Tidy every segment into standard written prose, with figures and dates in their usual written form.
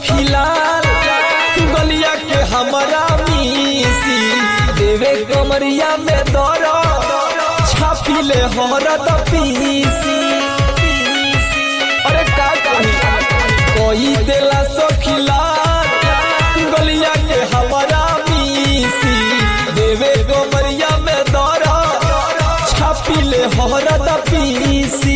सखीलाल गलिया के हमारा मीसी देवे कमरिया में दर छापी ले हरद पीसी। अरे का कोई देला सखीलाल गलिया के हमारा मीसी देवे कमरिया में दर छापी ले हरद पीसी।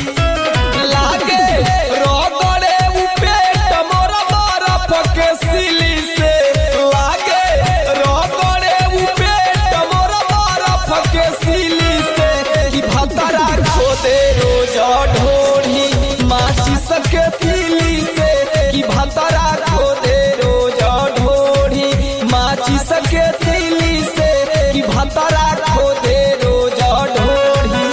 सके पीली से कि भतरा खो दे रोज ढोढ़ी माची सके पीली से कि भतरा खो दे रोज ढोढ़ी।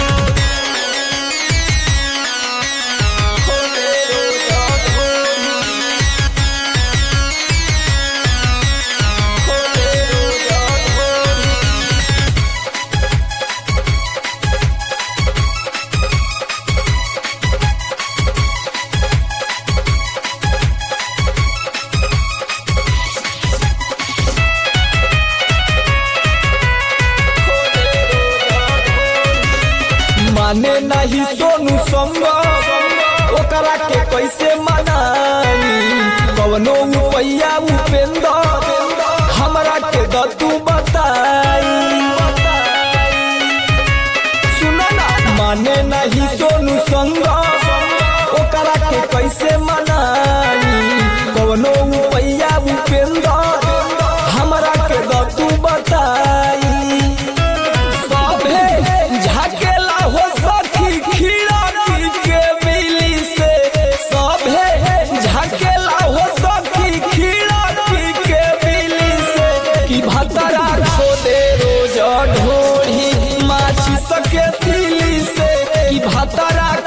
माने नहीं सोनू संग ओकरा के कैसे मनाई कवनो रुपैया उपेंद्र हमरा के दतू बताई। सुनो ना माने नहीं सोनू संग ओकरा के कैसे मनाई कवनो रुपैया उपेंद्र हमरा के दतू बताई। भतरा खो दे रोज ढोढ़ी माची सके दिली से कि भतरा